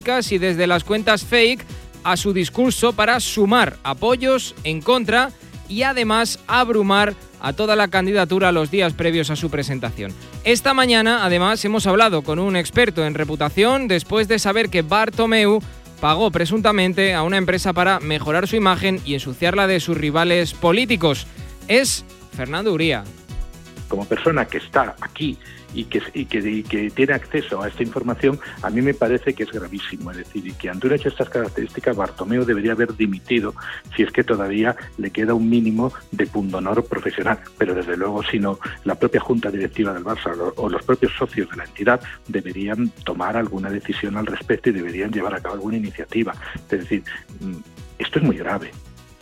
y desde las cuentas fake a su discurso para sumar apoyos en contra y además abrumar a toda la candidatura los días previos a su presentación. Esta mañana, además, hemos hablado con un experto en reputación después de saber que Bartomeu pagó presuntamente a una empresa para mejorar su imagen y ensuciarla de sus rivales políticos. Es Fernando Uría. Como persona que está aquí y que tiene acceso a esta información, a mí me parece que es gravísimo. Es decir, y que ante un hecho de estas características, Bartomeu debería haber dimitido si es que todavía le queda un mínimo de pundonor profesional. Pero desde luego, si no, la propia Junta Directiva del Barça o los propios socios de la entidad deberían tomar alguna decisión al respecto y deberían llevar a cabo alguna iniciativa. Es decir, esto es muy grave.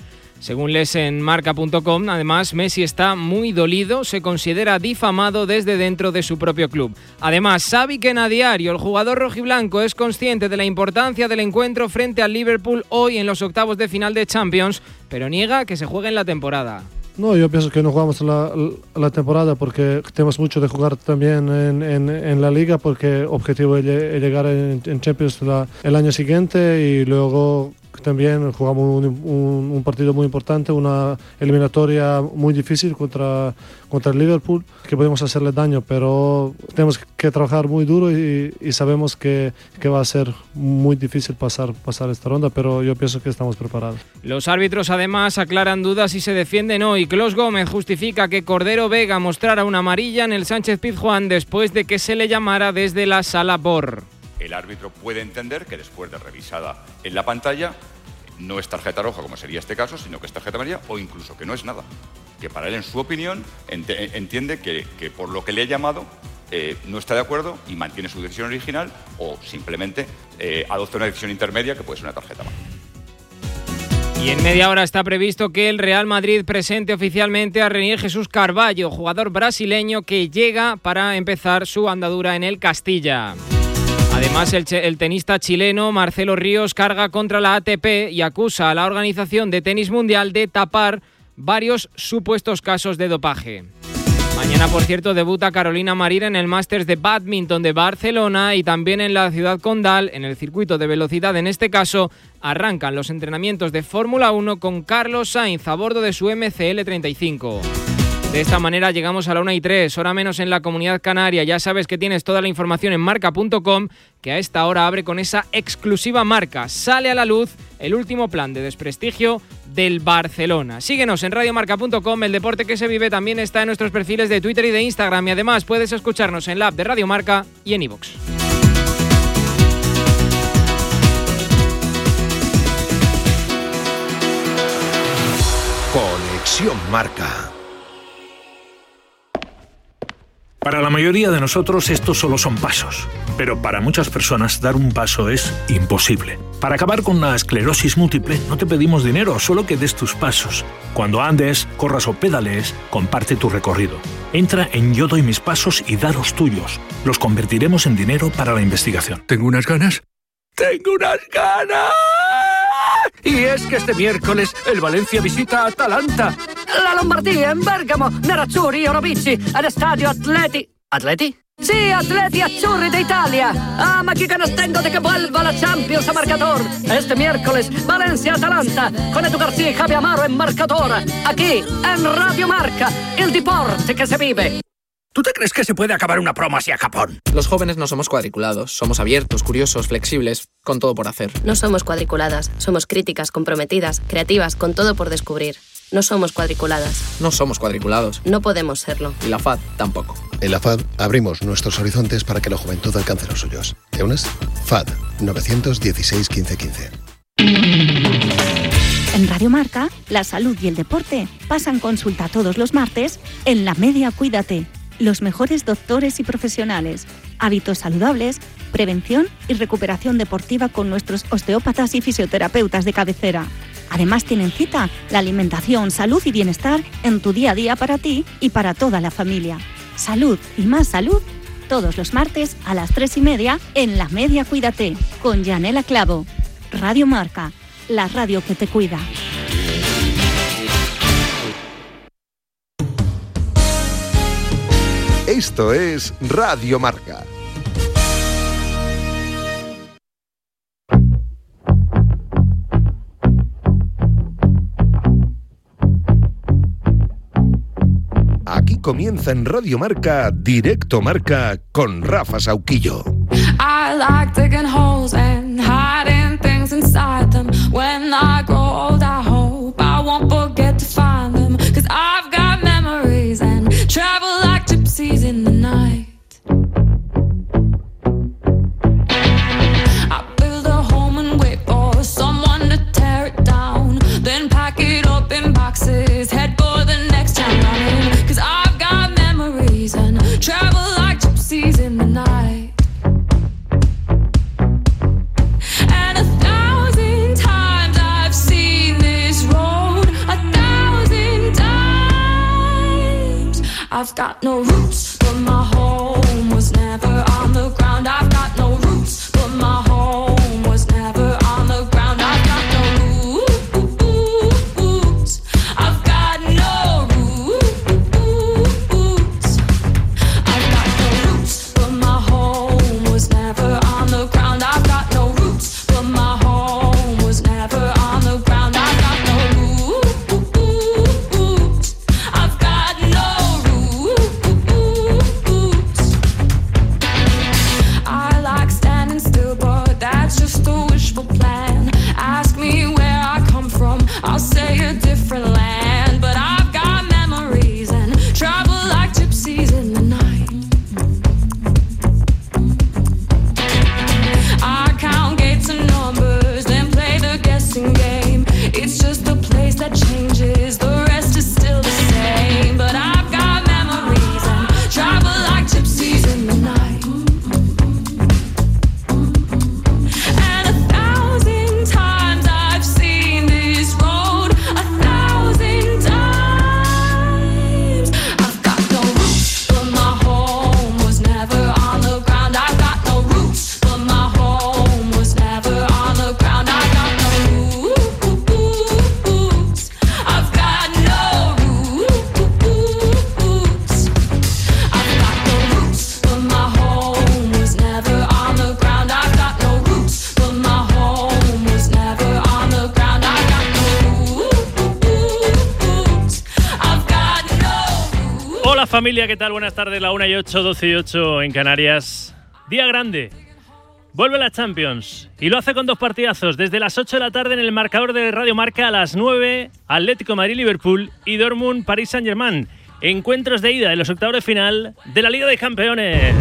Según lees en marca.com, además, Messi está muy dolido, se considera difamado desde dentro de su propio club. Además, Xavi que a diario, el jugador rojiblanco, es consciente de la importancia del encuentro frente al Liverpool hoy en los octavos de final de Champions, pero niega que se juegue en la temporada. No, yo pienso que no jugamos la temporada porque tenemos mucho de jugar también en la Liga, porque el objetivo es llegar en Champions el año siguiente y luego también jugamos un partido muy importante, una eliminatoria muy difícil contra el Liverpool, que podemos hacerle daño, pero tenemos que trabajar muy duro y sabemos que va a ser muy difícil pasar esta ronda, pero yo pienso que estamos preparados. Los árbitros además aclaran dudas y se defienden hoy. Clos Gómez justifica que Cordero Vega mostrara una amarilla en el Sánchez Pizjuán después de que se le llamara desde la sala VAR. El árbitro puede entender que después de revisada en la pantalla no es tarjeta roja, como sería este caso, sino que es tarjeta amarilla o incluso que no es nada. Que para él, en su opinión, entiende que por lo que le ha llamado no está de acuerdo y mantiene su decisión original o simplemente adopta una decisión intermedia que puede ser una tarjeta amarilla. Y en media hora está previsto que el Real Madrid presente oficialmente a Renier Jesús Carballo, jugador brasileño que llega para empezar su andadura en el Castilla. Además, el tenista chileno Marcelo Ríos carga contra la ATP y acusa a la Organización de Tenis Mundial de tapar varios supuestos casos de dopaje. Mañana, por cierto, debuta Carolina Marín en el Masters de Badminton de Barcelona y también en la ciudad condal, en el circuito de velocidad. En este caso, arrancan los entrenamientos de Fórmula 1 con Carlos Sainz a bordo de su MCL35. De esta manera llegamos a la 1:03, hora menos en la Comunidad Canaria. Ya sabes que tienes toda la información en marca.com, que a esta hora abre con esa exclusiva marca. Sale a la luz el último plan de desprestigio del Barcelona. Síguenos en radiomarca.com, el deporte que se vive también está en nuestros perfiles de Twitter y de Instagram. Y además puedes escucharnos en la app de Radio Marca y en iVoox. Conexión Marca. Para la mayoría de nosotros estos solo son pasos, pero para muchas personas dar un paso es imposible. Para acabar con la esclerosis múltiple no te pedimos dinero, solo que des tus pasos. Cuando andes, corras o pedalees, comparte tu recorrido. Entra en Yo Doy Mis Pasos y da los tuyos. Los convertiremos en dinero para la investigación. ¿Tengo unas ganas? Y es que este miércoles el Valencia visita a Atalanta. La Lombardia in Bergamo, nerazzurri, orobici, ad Stadio Atleti. ¿Atleti? Sí, Atleti Azzurri de Italia. Ah, ma qué ganas tengo de que vuelva la Champions a marcador. Este miércoles, Valencia-Atalanta, con Edu García y Javi Amaro en marcador. Aquí, en Radio Marca, el deporte que se vive. ¿Tú te crees que se puede acabar una promo así a Japón? Los jóvenes no somos cuadriculados, somos abiertos, curiosos, flexibles, con todo por hacer. No somos cuadriculadas, somos críticas, comprometidas, creativas, con todo por descubrir. No somos cuadriculadas. No somos cuadriculados. No podemos serlo. Y la FAD tampoco. En la FAD abrimos nuestros horizontes para que la juventud alcance los suyos. ¿Te unes? FAD 916 1515. En Radio Marca, la salud y el deporte pasan consulta todos los martes en La Media Cuídate. Los mejores doctores y profesionales, hábitos saludables, prevención y recuperación deportiva con nuestros osteópatas y fisioterapeutas de cabecera. Además tienen cita la alimentación, salud y bienestar en tu día a día para ti y para toda la familia. Salud y más salud todos los martes a las 3:30 en La Media Cuídate con Yanela Clavo. Radio Marca, la radio que te cuida. Esto es Radio Marca. comienza en Radio Marca, Directo Marca, con Rafa Sauquillo. I like digging holes and hiding things inside them. When I grow old, I hope I won't forget to find them. 'Cause I've got memories and travel like gypsies in the night. I build a home and wait for someone to tear it down. Then pack it up in boxes, head for the next town running. 'Cause I've got memories and travel like gypsies in the night. And 1,000 times I've seen this road, 1,000 times. I've got no roots, but my home was never on the ground. I've got no roots, but my home was never on the ground. I've got no roots. I've got no roots. I've got no roots, but my home was never on the ground. I've got no roots, but my home was never on the ground. I've got no roots. I've got no roots. I like standing still, but that's just a wishful plan. Ask me where I come from, I'll say a different land. But I've got memories and travel like gypsies in the night. I count gates and numbers, then play the guessing game. It's just the place that changes, the rest is still the same. But I've got memories and travel like gypsies in the night. And 1,000 times I've seen this road, 1,000 times. I've got no roots, but my home was never on the ground. I've got no roots, but my home was never on the ground. I've got no roots. I've got no roots. I've got no roots, but my home was never on the ground. I've got no roots, but my home was never on the ground. I've got no roots. I've got no. Hola familia, ¿qué tal? Buenas tardes, la 1:08, 12:08 en Canarias. Día grande. Vuelve la Champions y lo hace con 2 partidazos. Desde las 8 de la tarde en el marcador de Radio Marca, a las 9, Atlético Madrid-Liverpool y Dortmund-Paris Saint-Germain. Encuentros de ida de los octavos de final de la Liga de Campeones.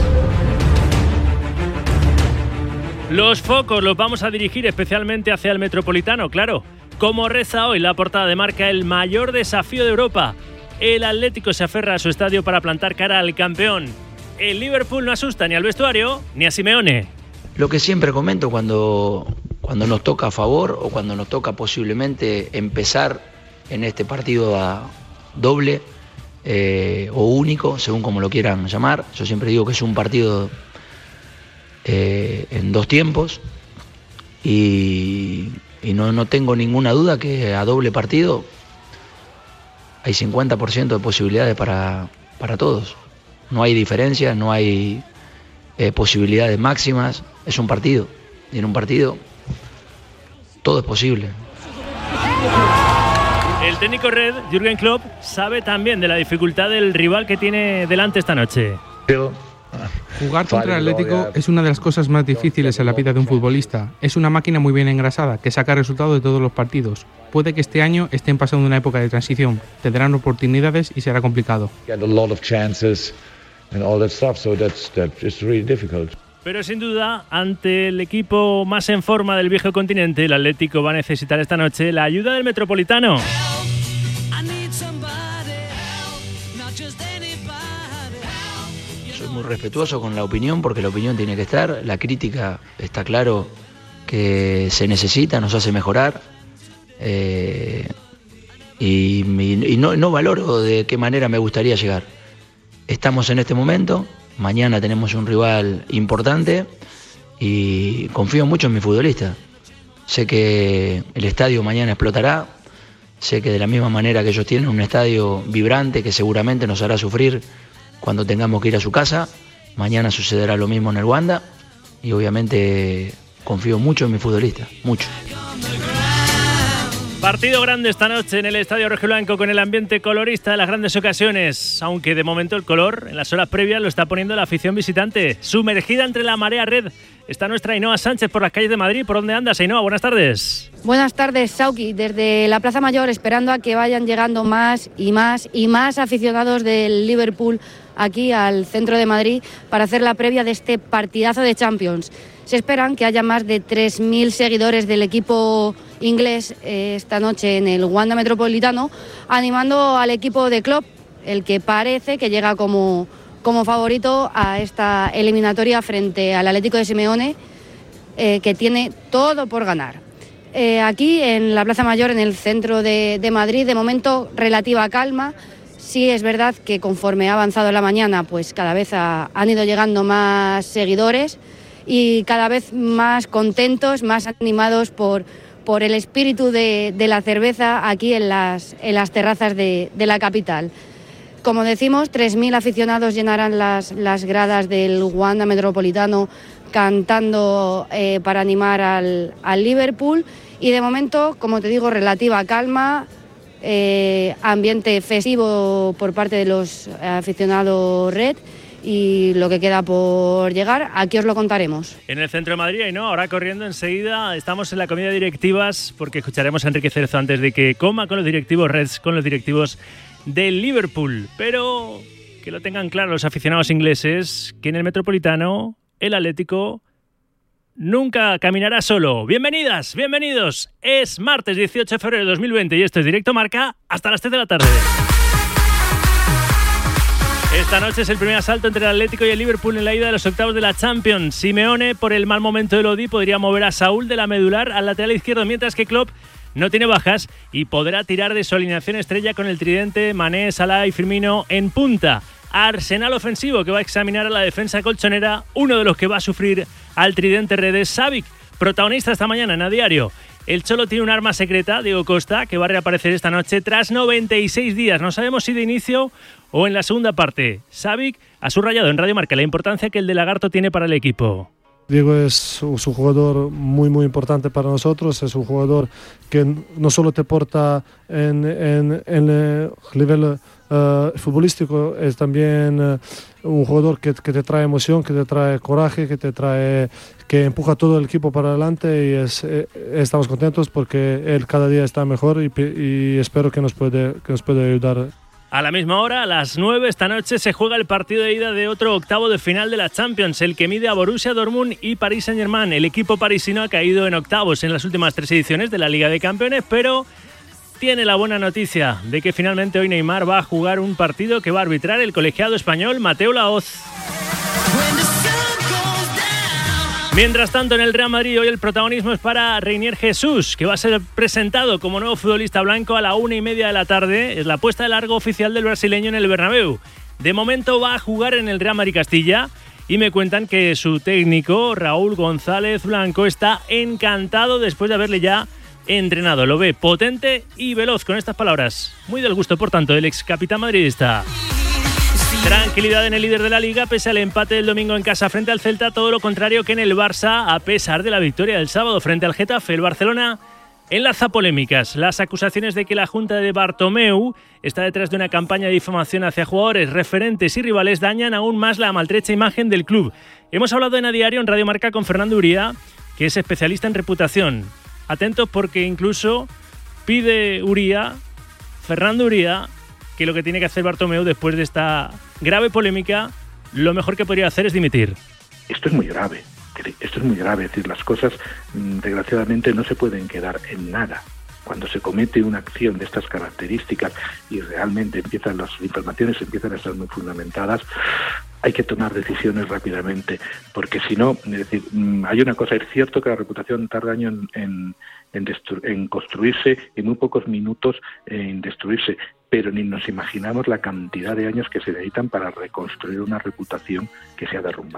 Los focos los vamos a dirigir especialmente hacia el Metropolitano, claro. Como reza hoy la portada de Marca, el mayor desafío de Europa. El Atlético se aferra a su estadio para plantar cara al campeón. El Liverpool no asusta ni al vestuario ni a Simeone. Lo que siempre comento cuando nos toca a favor o cuando nos toca posiblemente empezar en este partido a doble o único, según como lo quieran llamar. Yo siempre digo que es un partido en 2 tiempos y no tengo ninguna duda que a doble partido hay 50% de posibilidades para todos. No hay diferencias, no hay posibilidades máximas. Es un partido y en un partido todo es posible. El técnico red, Jürgen Klopp, sabe también de la dificultad del rival que tiene delante esta noche. Jugar contra el Atlético es una de las cosas más difíciles en la vida de un futbolista. Es una máquina muy bien engrasada que saca resultados de todos los partidos. Puede que este año estén pasando una época de transición, tendrán oportunidades y será complicado. Pero sin duda, ante el equipo más en forma del viejo continente, el Atlético va a necesitar esta noche la ayuda del Metropolitano. Soy muy respetuoso con la opinión porque la opinión tiene que estar, la crítica está claro que se necesita, nos hace mejorar y no valoro de qué manera me gustaría llegar. Estamos en este momento, mañana tenemos un rival importante y confío mucho en mi futbolista. Sé que el estadio mañana explotará, sé que de la misma manera que ellos tienen un estadio vibrante que seguramente nos hará sufrir cuando tengamos que ir a su casa, mañana sucederá lo mismo en el Wanda y obviamente confío mucho en mi futbolista, mucho. Partido grande esta noche en el Estadio Rojiblanco con el ambiente colorista de las grandes ocasiones, aunque de momento el color en las horas previas lo está poniendo la afición visitante. Sumergida entre la marea red está nuestra Ainhoa Sánchez por las calles de Madrid. ¿Por dónde andas, Ainhoa? Buenas tardes. Buenas tardes, Sauki. Desde la Plaza Mayor, esperando a que vayan llegando más y más y más aficionados del Liverpool aquí al centro de Madrid para hacer la previa de este partidazo de Champions. Se esperan que haya más de 3.000 seguidores del equipo inglés esta noche en el Wanda Metropolitano, animando al equipo de Klopp, el que parece que llega como favorito a esta eliminatoria frente al Atlético de Simeone, que tiene todo por ganar. Aquí en la Plaza Mayor, en el centro de Madrid, de momento relativa calma. Sí es verdad que conforme ha avanzado la mañana, pues cada vez han ido llegando más seguidores y cada vez más contentos, más animados por el espíritu de la cerveza aquí en las terrazas de la capital. Como decimos, 3.000 aficionados llenarán las gradas del Wanda Metropolitano cantando para animar al Liverpool, y de momento, como te digo, relativa calma, ambiente festivo por parte de los aficionados red, y lo que queda por llegar, aquí os lo contaremos. En el centro de Madrid, y no, ahora corriendo enseguida, estamos en la comida de directivas, porque escucharemos a Enrique Cerezo antes de que coma con los directivos Reds, con los directivos del Liverpool. Pero que lo tengan claro los aficionados ingleses, que en el Metropolitano el Atlético nunca caminará solo. Bienvenidas, bienvenidos. Es martes 18 de febrero de 2020 y esto es Directo Marca hasta las 3 de la tarde. Esta noche es el primer asalto entre el Atlético y el Liverpool en la ida de los octavos de la Champions. Simeone, por el mal momento de Lodi, podría mover a Saúl de la medular al lateral izquierdo, mientras que Klopp no tiene bajas y podrá tirar de su alineación estrella con el tridente Mané, Salah y Firmino en punta. Arsenal ofensivo que va a examinar a la defensa colchonera, uno de los que va a sufrir al tridente red es Savic, protagonista esta mañana en A Diario. El Cholo tiene un arma secreta, Diego Costa, que va a reaparecer esta noche tras 96 días. No sabemos si de inicio o en la segunda parte. Savic ha subrayado en Radio Marca la importancia que el de Lagarto tiene para el equipo. Diego es un jugador muy muy importante para nosotros, es un jugador que no solo te porta en el nivel futbolístico, es también un jugador que te trae emoción, que te trae coraje, que empuja todo el equipo para adelante, y estamos contentos porque él cada día está mejor y espero que nos puede ayudar. A la misma hora, a las 9 esta noche, se juega el partido de ida de otro octavo de final de la Champions, el que mide a Borussia Dortmund y Paris Saint-Germain. El equipo parisino ha caído en octavos en las últimas 3 ediciones de la Liga de Campeones, pero tiene la buena noticia de que finalmente hoy Neymar va a jugar un partido que va a arbitrar el colegiado español Mateo Laoz. Mientras tanto, en el Real Madrid hoy el protagonismo es para Reinier Jesús, que va a ser presentado como nuevo futbolista blanco a la 1:30 de la tarde. Es la puesta de largo oficial del brasileño en el Bernabéu. De momento va a jugar en el Real Madrid Castilla y me cuentan que su técnico, Raúl González Blanco, está encantado después de haberle ya entrenado. Lo ve potente y veloz, con estas palabras. Muy del gusto, por tanto, del ex capitán madridista. Tranquilidad en el líder de la Liga pese al empate del domingo en casa frente al Celta, todo lo contrario que en el Barça, a pesar de la victoria del sábado frente al Getafe. El Barcelona enlaza polémicas. Las acusaciones de que la Junta de Bartomeu está detrás de una campaña de difamación hacia jugadores, referentes y rivales dañan aún más la maltrecha imagen del club. Hemos hablado en A Diario, en Radio Marca, con Fernando Uría, que es especialista en reputación. Atentos porque incluso pide Fernando Uría, que lo que tiene que hacer Bartomeu después de esta grave polémica, lo mejor que podría hacer es dimitir. Esto es muy grave, es decir, las cosas desgraciadamente no se pueden quedar en nada. Cuando se comete una acción de estas características y realmente las informaciones empiezan a estar muy fundamentadas, hay que tomar decisiones rápidamente, porque si no, es decir, hay una cosa, es cierto que la reputación tarda años en construirse y muy pocos minutos en destruirse, pero ni nos imaginamos la cantidad de años que se necesitan para reconstruir una reputación que se ha derrumbado.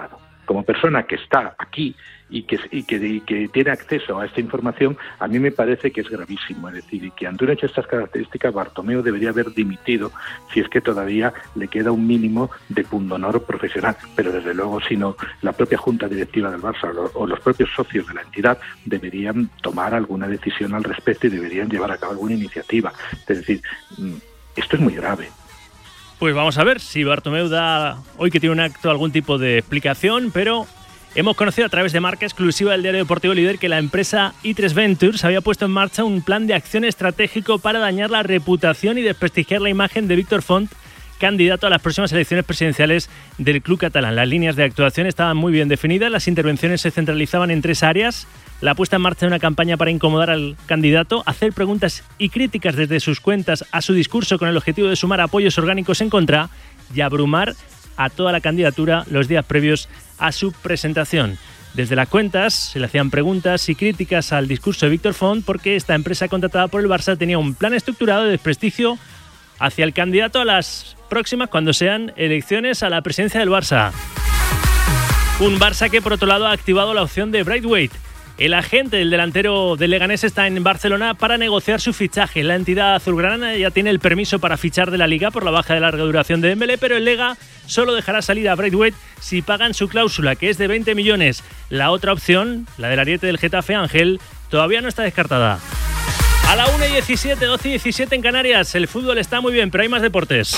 como persona que está aquí y que tiene acceso a esta información, a mí me parece que es gravísimo. Es decir, y que ante un hecho de estas características, Bartomeu debería haber dimitido si es que todavía le queda un mínimo de pundonor profesional. Pero desde luego, si no, la propia Junta Directiva del Barça o los propios socios de la entidad deberían tomar alguna decisión al respecto y deberían llevar a cabo alguna iniciativa. Es decir, esto es muy grave. Pues vamos a ver si Bartomeu da hoy que tiene un acto algún tipo de explicación, pero hemos conocido a través de marca exclusiva del diario deportivo Líder que la empresa i3 Ventures había puesto en marcha un plan de acción estratégico para dañar la reputación y desprestigiar la imagen de Víctor Font, candidato a las próximas elecciones presidenciales del club catalán. Las líneas de actuación estaban muy bien definidas, las intervenciones se centralizaban en 3 áreas: la puesta en marcha de una campaña para incomodar al candidato, hacer preguntas y críticas desde sus cuentas a su discurso con el objetivo de sumar apoyos orgánicos en contra y abrumar a toda la candidatura los días previos a su presentación. Desde las cuentas se le hacían preguntas y críticas al discurso de Víctor Font porque esta empresa contratada por el Barça tenía un plan estructurado de desprestigio hacia el candidato a las próximas cuando sean elecciones a la presidencia del Barça. Un Barça que por otro lado ha activado la opción de Braithwaite. El agente del delantero del Leganés está en Barcelona para negociar su fichaje. La entidad azulgrana ya tiene el permiso para fichar de la Liga por la baja de larga duración de Dembélé, pero el Lega solo dejará salir a Braithwaite si pagan su cláusula, que es de 20 millones. La otra opción, la del ariete del Getafe, Ángel, todavía no está descartada. A la 1:17, 12:17 en Canarias. El fútbol está muy bien, pero hay más deportes.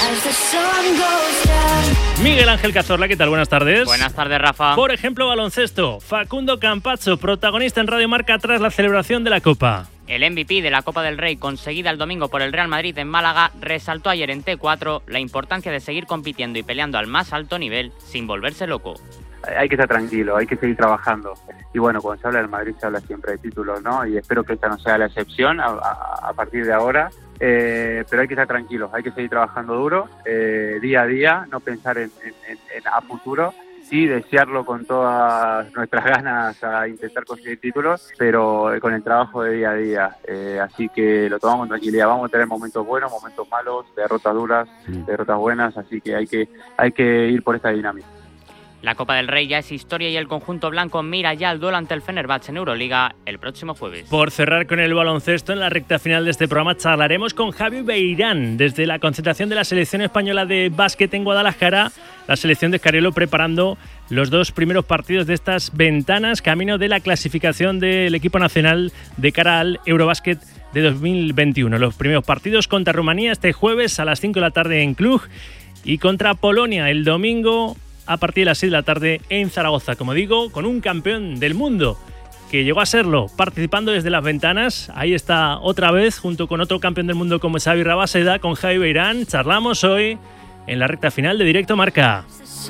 Miguel Ángel Cazorla, ¿qué tal? Buenas tardes. Buenas tardes, Rafa. Por ejemplo, baloncesto. Facundo Campazzo, protagonista en Radio Marca tras la celebración de la Copa. El MVP de la Copa del Rey, conseguida el domingo por el Real Madrid en Málaga, resaltó ayer en T4 la importancia de seguir compitiendo y peleando al más alto nivel sin volverse loco. Hay que estar tranquilo, hay que seguir trabajando. Y bueno, cuando se habla del Madrid se habla siempre de títulos, ¿no? Y espero que esta no sea la excepción a partir de ahora. Pero hay que estar tranquilos, hay que seguir trabajando duro, día a día, no pensar en a futuro. Sí, desearlo con todas nuestras ganas a intentar conseguir títulos, pero con el trabajo de día a día. Así que lo tomamos con tranquilidad. Vamos a tener momentos buenos, momentos malos, derrotas duras, derrotas buenas, así que hay que ir por esta dinámica. La Copa del Rey ya es historia y el conjunto blanco mira ya al duelo ante el Fenerbahce en Euroliga el próximo jueves. Por cerrar con el baloncesto, en la recta final de este programa charlaremos con Javi Beirán. Desde la concentración de la selección española de básquet en Guadalajara, la selección de Escariolo preparando los 2 primeros partidos de estas ventanas, camino de la clasificación del equipo nacional de cara al Eurobásquet de 2021. Los primeros partidos contra Rumanía este jueves a las 5 de la tarde en Cluj y contra Polonia el domingo a partir de las 6 de la tarde en Zaragoza. Como digo, con un campeón del mundo que llegó a serlo participando desde las ventanas. Ahí está otra vez, junto con otro campeón del mundo como Xavi Rabaseda, con Javi Beirán. Charlamos hoy en la recta final de Directo Marca.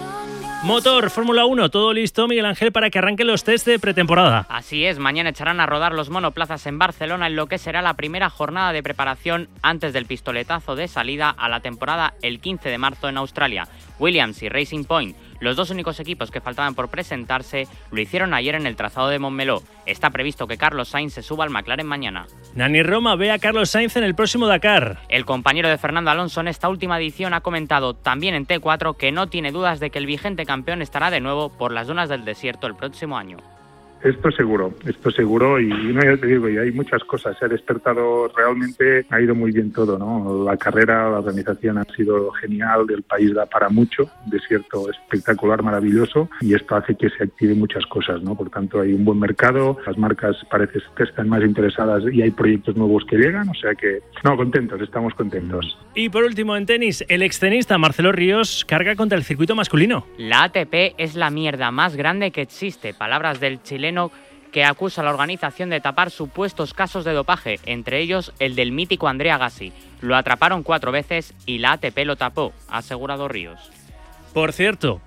Motor, Fórmula 1, todo listo, Miguel Ángel, para que arranquen los test de pretemporada. Así es, mañana echarán a rodar los monoplazas en Barcelona en lo que será la primera jornada de preparación antes del pistoletazo de salida a la temporada el 15 de marzo en Australia. Williams y Racing Point, los 2 únicos equipos que faltaban por presentarse, lo hicieron ayer en el trazado de Montmeló. Está previsto que Carlos Sainz se suba al McLaren mañana. Nani Roma ve a Carlos Sainz en el próximo Dakar. El compañero de Fernando Alonso en esta última edición ha comentado también en T4 que no tiene dudas de que el vigente campeón estará de nuevo por las dunas del desierto el próximo año. Esto seguro, y no, ya te digo, y hay muchas cosas. Se ha despertado, realmente ha ido muy bien todo, ¿no? La carrera, la organización ha sido genial, el país da para mucho, desierto espectacular, maravilloso, y esto hace que se activen muchas cosas, ¿no? Por tanto, hay un buen mercado, las marcas parece que están más interesadas y hay proyectos nuevos que llegan, o sea que, no, contentos, estamos contentos. Y por último, en tenis, el extenista Marcelo Ríos carga contra el circuito masculino. La ATP es la mierda más grande que existe, palabras del chileno que acusa a la organización de tapar supuestos casos de dopaje, entre ellos el del mítico Andrea Agassi. Lo atraparon 4 veces y la ATP lo tapó, ha asegurado Ríos. Por cierto,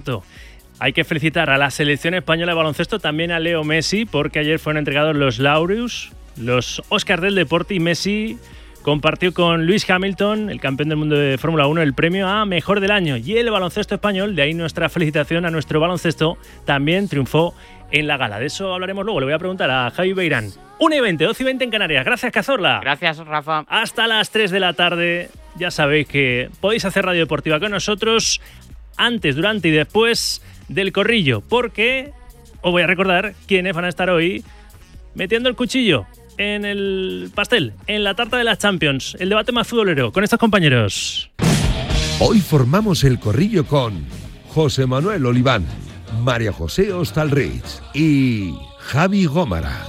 hay que felicitar a la selección española de baloncesto, también a Leo Messi, porque ayer fueron entregados los Laureus, los Oscars del deporte, y Messi compartió con Lewis Hamilton, el campeón del mundo de Fórmula 1, el premio a Mejor del Año. Y el baloncesto español, de ahí nuestra felicitación a nuestro baloncesto, también triunfó en la gala. De eso hablaremos luego. Le voy a preguntar a Javi Beirán. 1:20, 12:20 en Canarias. Gracias, Cazorla. Gracias, Rafa. Hasta las 3 de la tarde. Ya sabéis que podéis hacer radio deportiva con nosotros antes, durante y después del Corrillo, porque os voy a recordar quiénes van a estar hoy metiendo el cuchillo en el pastel, en la tarta de las Champions, el debate más futbolero con estos compañeros. Hoy formamos el Corrillo con José Manuel Oliván, María José Hostalrich y Javi Gómara.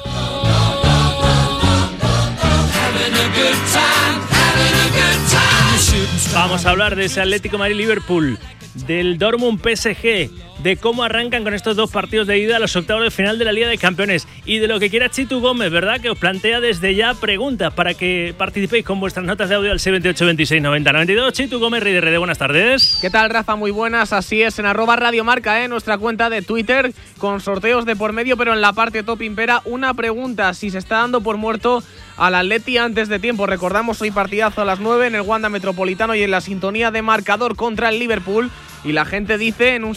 Vamos a hablar de ese Atlético Madrid-Liverpool, del Dortmund PSG, de cómo arrancan con estos dos partidos de ida a los octavos de final de la Liga de Campeones y de lo que quiera Chitu Gómez, ¿verdad? Que os plantea desde ya preguntas para que participéis con vuestras notas de audio al 628 26 90 92. Chitu Gómez, Rey de RD, buenas tardes. ¿Qué tal, Rafa? Muy buenas, así es, en @radiomarca, nuestra cuenta de Twitter, con sorteos de por medio, pero en la parte top impera una pregunta: si se está dando por muerto al Atleti antes de tiempo. Recordamos, hoy partidazo a las 9 en el Wanda Metropolitano y en la sintonía de marcador contra el Liverpool. Y la gente dice en un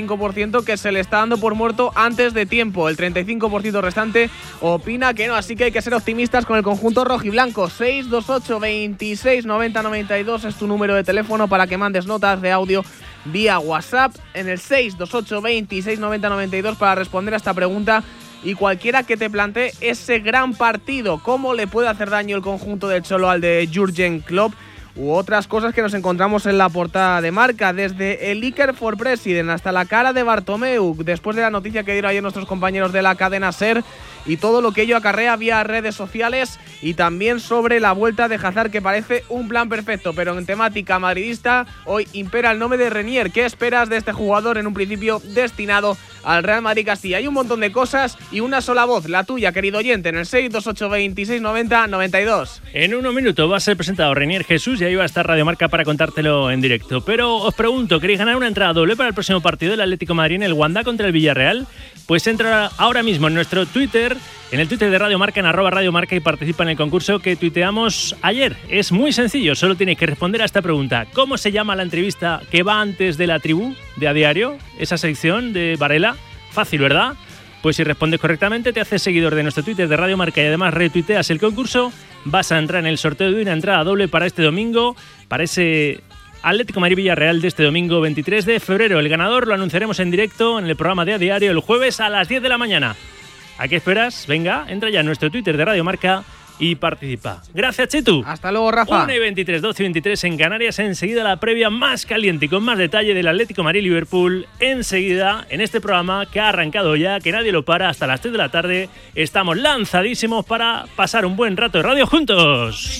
65% que se le está dando por muerto antes de tiempo. El 35% restante opina que no, así que hay que ser optimistas con el conjunto rojiblanco. 628 26 90 92 es tu número de teléfono para que mandes notas de audio vía WhatsApp en el 628 26 90 92 para responder a esta pregunta. Y cualquiera que te plantee ese gran partido, cómo le puede hacer daño el conjunto del Cholo al de Jürgen Klopp, u otras cosas que nos encontramos en la portada de Marca, desde el Iker for President hasta la cara de Bartomeu, después de la noticia que dieron ayer nuestros compañeros de la cadena SER, y todo lo que ello acarrea vía redes sociales, y también sobre la vuelta de Hazard, que parece un plan perfecto, pero en temática madridista hoy impera el nombre de Renier. ¿Qué esperas de este jugador, en un principio destinado al Real Madrid Castilla? Hay un montón de cosas y una sola voz, la tuya, querido oyente, en el 628 26 90 92. En unos minutos va a ser presentado Renier Jesús y ahí va a estar Radio Marca para contártelo en directo. Pero os pregunto, ¿queréis ganar una entrada doble para el próximo partido del Atlético de Madrid en el Wanda contra el Villarreal? Pues entra ahora mismo en nuestro Twitter, en el Twitter de Radio Marca, en @Radio Marca, y participa en el concurso que tuiteamos ayer. Es muy sencillo, solo tienes que responder a esta pregunta: ¿cómo se llama la entrevista que va antes de la tribu de A Diario? Esa sección de Varela. Fácil, ¿verdad? Pues si respondes correctamente, te haces seguidor de nuestro Twitter de Radio Marca y además retuiteas el concurso, vas a entrar en el sorteo de una entrada doble para este domingo, para ese Atlético Madrid Villarreal de este domingo 23 de febrero. El ganador lo anunciaremos en directo en el programa de A Diario el jueves a las 10 de la mañana. ¿A qué esperas? Venga, entra ya en nuestro Twitter de Radio Marca y participa. Gracias, Chitu. Hasta luego, Rafa. 1:23, 12:23 en Canarias. Enseguida la previa más caliente y con más detalle del Atlético Madrid-Liverpool. Enseguida, en este programa que ha arrancado ya, que nadie lo para, hasta las 3 de la tarde. Estamos lanzadísimos para pasar un buen rato de radio juntos.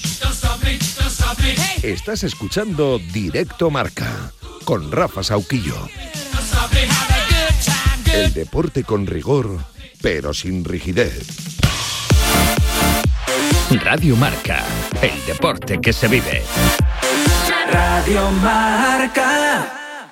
Estás escuchando Directo Marca con Rafa Sauquillo. El deporte con rigor, pero sin rigidez. Radio Marca, el deporte que se vive. Radio Marca.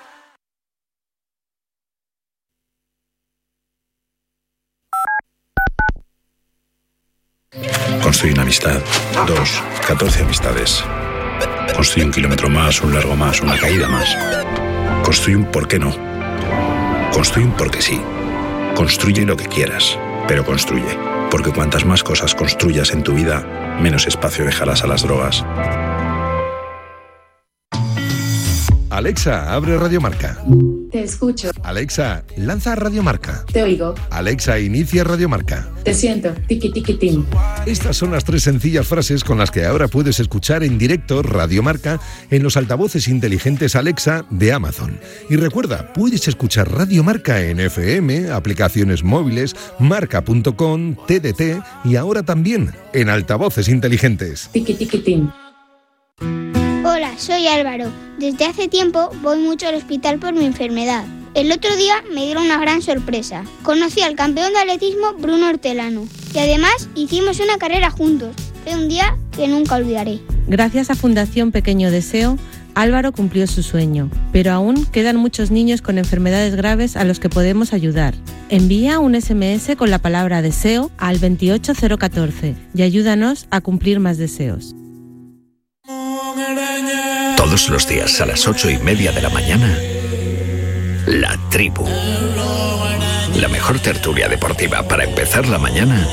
Construye una amistad, 2, 14 amistades. Construye un kilómetro más, un largo más, una caída más. Construye un por qué no. Construye un porque sí. Construye lo que quieras, pero construye. Porque cuantas más cosas construyas en tu vida, menos espacio dejarás a las drogas. Alexa, abre Radio Marca. Te escucho. Alexa, lanza Radio Marca. Te oigo. Alexa, inicia Radio Marca. Te siento. Tiki tiki tim. Estas son las 3 sencillas frases con las que ahora puedes escuchar en directo Radio Marca en los altavoces inteligentes Alexa de Amazon. Y recuerda, puedes escuchar Radio Marca en FM, aplicaciones móviles, marca.com, TDT y ahora también en altavoces inteligentes. Tiki tiki tim. Hola, soy Álvaro. Desde hace tiempo voy mucho al hospital por mi enfermedad. El otro día me dieron una gran sorpresa. Conocí al campeón de atletismo Bruno Hortelano y además hicimos una carrera juntos. Fue un día que nunca olvidaré. Gracias a Fundación Pequeño Deseo, Álvaro cumplió su sueño, pero aún quedan muchos niños con enfermedades graves a los que podemos ayudar. Envía un SMS con la palabra deseo al 28014 y ayúdanos a cumplir más deseos. Todos los días a las 8:30 de la mañana, La Tribu. La mejor tertulia deportiva para empezar la mañana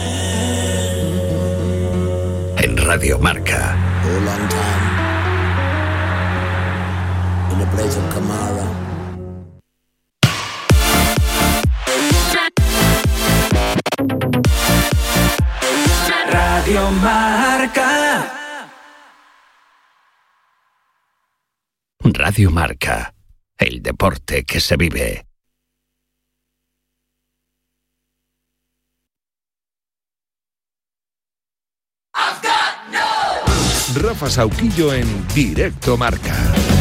en Radio Marca. Radio Marca. Radio Marca, el deporte que se vive. Rafa Sauquillo en Directo Marca.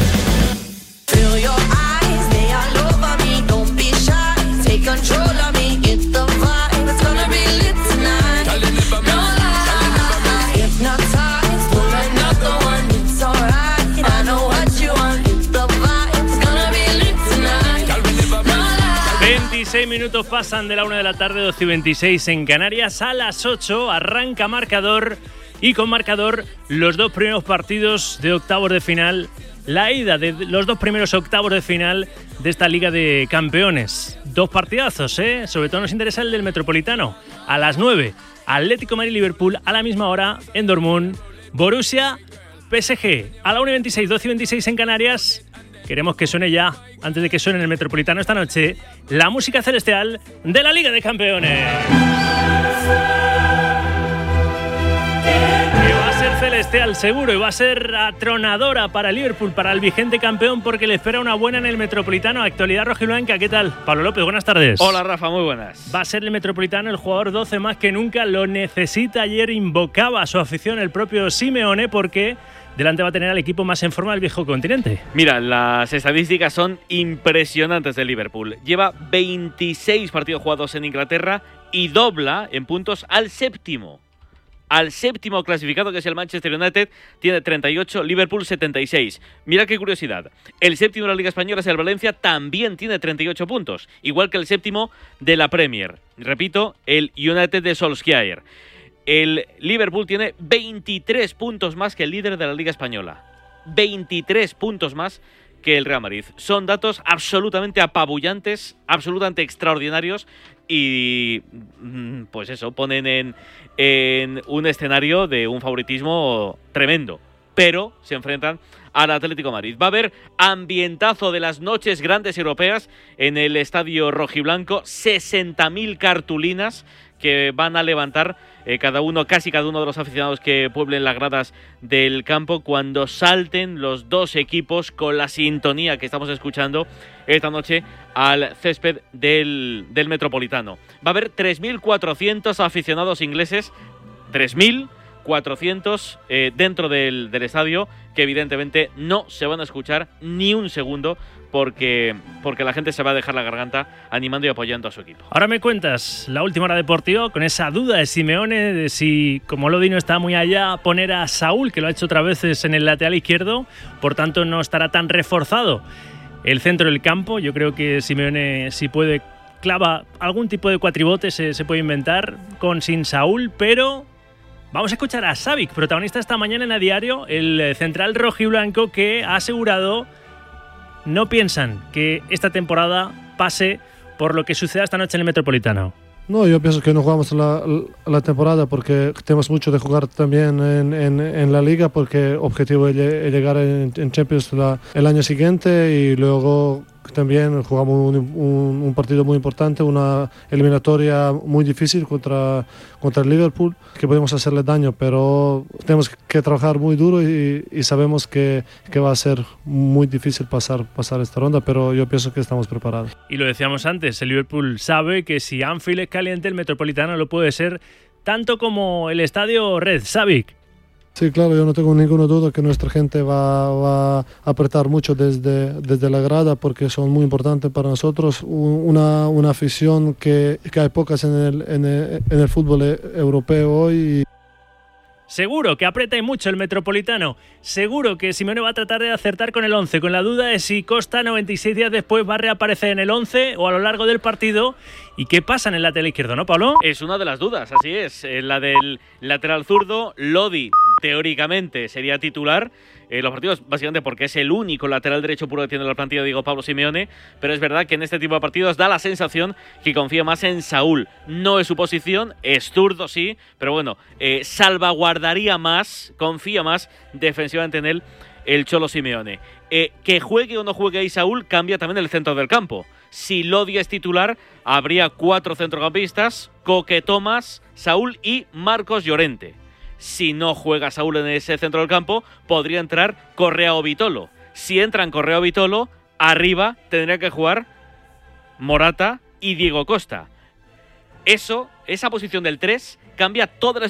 Minutos pasan de la 1 de la tarde, 12 y 26 en Canarias. A las 8 arranca marcador y con marcador los dos primeros partidos de octavos de final, la ida de los dos primeros octavos de final de esta Liga de Campeones. Dos partidazos, sobre todo nos interesa el del Metropolitano. A las 9, Atlético Madrid-Liverpool. A la misma hora en Dortmund, Borussia-PSG. A la 1 y 26, 12 y 26 en Canarias. Queremos que suene ya, antes de que suene en el Metropolitano esta noche, la música celestial de la Liga de Campeones. Que va a ser celestial seguro y va a ser atronadora para Liverpool, para el vigente campeón, porque le espera una buena en el Metropolitano. Actualidad rojiblanca, ¿qué tal? Pablo López, buenas tardes. Hola Rafa, muy buenas. Va a ser el Metropolitano el jugador 12 más que nunca, lo necesita. Ayer invocaba a su afición el propio Simeone porque delante va a tener al equipo más en forma del viejo continente. Mira, las estadísticas son impresionantes del Liverpool. Lleva 26 partidos jugados en Inglaterra y dobla en puntos al séptimo. Al séptimo clasificado, que es el Manchester United, tiene 38, Liverpool 76. Mira qué curiosidad. El séptimo de la Liga Española es el Valencia, también tiene 38 puntos. Igual que el séptimo de la Premier. Repito, el United de Solskjaer. El Liverpool tiene 23 puntos más que el líder de la Liga Española. 23 puntos más que el Real Madrid. Son datos absolutamente apabullantes, absolutamente extraordinarios y, pues eso, ponen en un escenario de un favoritismo tremendo. Pero se enfrentan al Atlético de Madrid. Va a haber ambientazo de las noches grandes europeas en el estadio rojiblanco. 60.000 cartulinas que van a levantar casi cada uno de los aficionados que pueblen las gradas del campo cuando salten los dos equipos con la sintonía que estamos escuchando esta noche al césped del Metropolitano. Va a haber 3.400 aficionados ingleses, 3.400 dentro del estadio, que evidentemente no se van a escuchar ni un segundo porque la gente se va a dejar la garganta animando y apoyando a su equipo. Ahora me cuentas la última hora deportiva con esa duda de Simeone de si, como Lodi no está muy allá, poner a Saúl, que lo ha hecho otras veces en el lateral izquierdo, por tanto no estará tan reforzado el centro del campo. Yo creo que Simeone, si puede, clava algún tipo de cuatribote, se puede inventar con sin Saúl, pero vamos a escuchar a Savic, protagonista esta mañana en A Diario, el central rojiblanco, que ha asegurado no piensan que esta temporada pase por lo que suceda esta noche en el Metropolitano. No, yo pienso que no jugamos la temporada porque tenemos mucho de jugar también en la Liga, porque el objetivo es llegar en Champions el año siguiente, y luego también jugamos un partido muy importante, una eliminatoria muy difícil contra el Liverpool, que podemos hacerle daño, pero tenemos que trabajar muy duro y sabemos que va a ser muy difícil pasar esta ronda, pero yo pienso que estamos preparados. Y lo decíamos antes, el Liverpool sabe que si Anfield es caliente, el Metropolitano lo puede ser tanto como el estadio Red. Savic. Sí, claro, yo no tengo ninguna duda que nuestra gente va a apretar mucho desde la grada, porque son muy importantes para nosotros. Una afición que hay pocas en el fútbol europeo hoy. Seguro que aprieta y mucho el Metropolitano. Seguro que Simeone va a tratar de acertar con el 11, con la duda de si Costa 96 días después va a reaparecer en el 11 o a lo largo del partido. ¿Y qué pasa en el lateral izquierdo, no, Pablo? Es una de las dudas, así es. La del lateral zurdo, Lodi, teóricamente sería titular los partidos, básicamente porque es el único lateral derecho puro que tiene la plantilla de Diego Pablo Simeone, pero es verdad que en este tipo de partidos da la sensación que confía más en Saúl. No es su posición, es zurdo sí, pero bueno, salvaguardaría más, confía más defensivamente en él el Cholo Simeone. Que juegue o no juegue ahí Saúl cambia también el centro del campo. Si Lodi es titular, habría 4 centrocampistas: Coque, Tomás, Saúl y Marcos Llorente. Si no juega Saúl en ese centro del campo, podría entrar Correa o Vitolo. Si entran Correa o Vitolo, arriba tendría que jugar Morata y Diego Costa. Esa posición del 3 cambia toda la